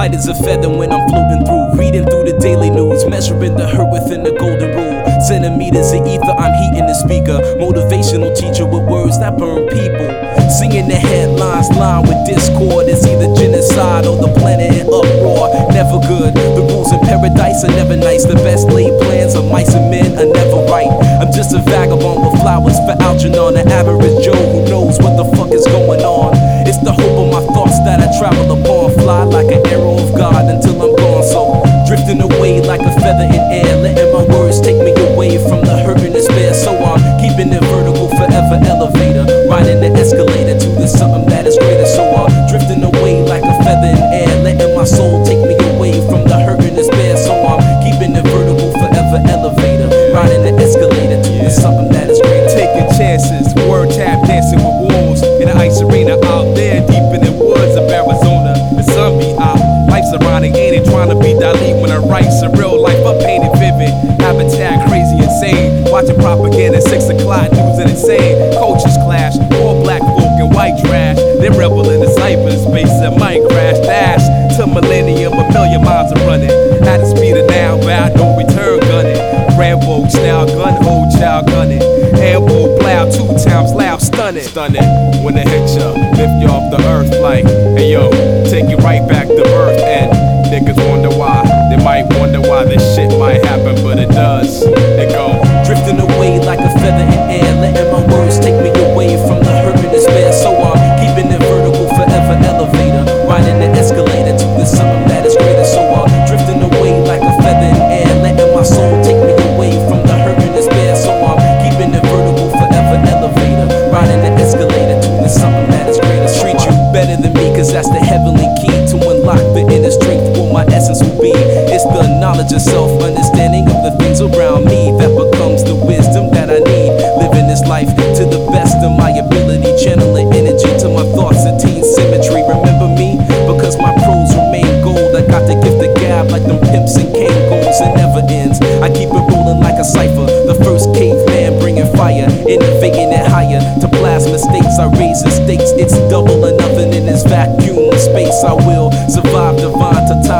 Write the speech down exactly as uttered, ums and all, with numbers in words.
Light as a feather when I'm floating through, reading through the daily news, measuring the hurt within the golden rule. Centimeters of ether, I'm heating the speaker. Motivational teacher with words that burn people. Singing the headlines, lined with discord. It's either genocide or the planet in uproar. Never good. The rules in paradise are never nice. The best laid plans of mice and men are never right. I'm just a vagabond with flowers for Algernon, an average Joe who knows what the fuck is going on. It's the hope of my thoughts that I travel upon. Fly like an arrow of God until I'm gone. So drifting away like a feather in air, letting my words take me away from the hurt and despair. So I'm keeping it vertical, forever elevator, riding the escalator to the something that is greater. So I'm drifting away like a feather in air, letting my soul take me away from the hurt and despair. So I'm keeping it vertical, forever elevator, riding the escalator to the something that is greater. Taking chances, word tap dancing with wolves in the ice arena out there deep in the woods of Arizona. The sun be out, life's ironic, ain't it? Trying to be Dali when I write surreal life, I paint it vivid. Habitat crazy, insane. Watching propaganda, six o'clock news and insane. Cultures clash, all black folk and white trash. They rebel in the cyberspace and might crash. Dash to millennium, a million miles are running. At the speed of now, bound no return gunning. Rambo style gun, hold child gunning. Ambo plow two times loud, stunning. Stunning when it hits ya, lift you off the earth like, hey yo, take you right back to birth. And niggas wonder why, they might wonder why this shit might happen, but it does. It go drifting away like a feather in air, letting my words take me away from the hurt and despair. So I'm keeping it vertical, forever elevator, riding the escalator to the something that is greater. So I'm drifting away like a feather in air, letting my soul take me away from the hurt and despair. So I'm keeping it vertical, forever elevator, riding the escalator to the something that is greater. Treat you better than me, cause that's the heavenly key to unlock the inner strength. What my essence will be, it's the knowledge of self, understanding of the things around me that becomes the wisdom that I need. Living this life to the best of my ability, channeling energy to my thoughts, attain symmetry. Remember me, because my prose remain gold. I got the gift of gab like them pimps and cane goals. It never ends, I keep it rolling like a cipher. The first caveman bringing fire, innovating it higher to plasma states. I raise the stakes, it's double or nothing in this vacuum space. I will survive divine to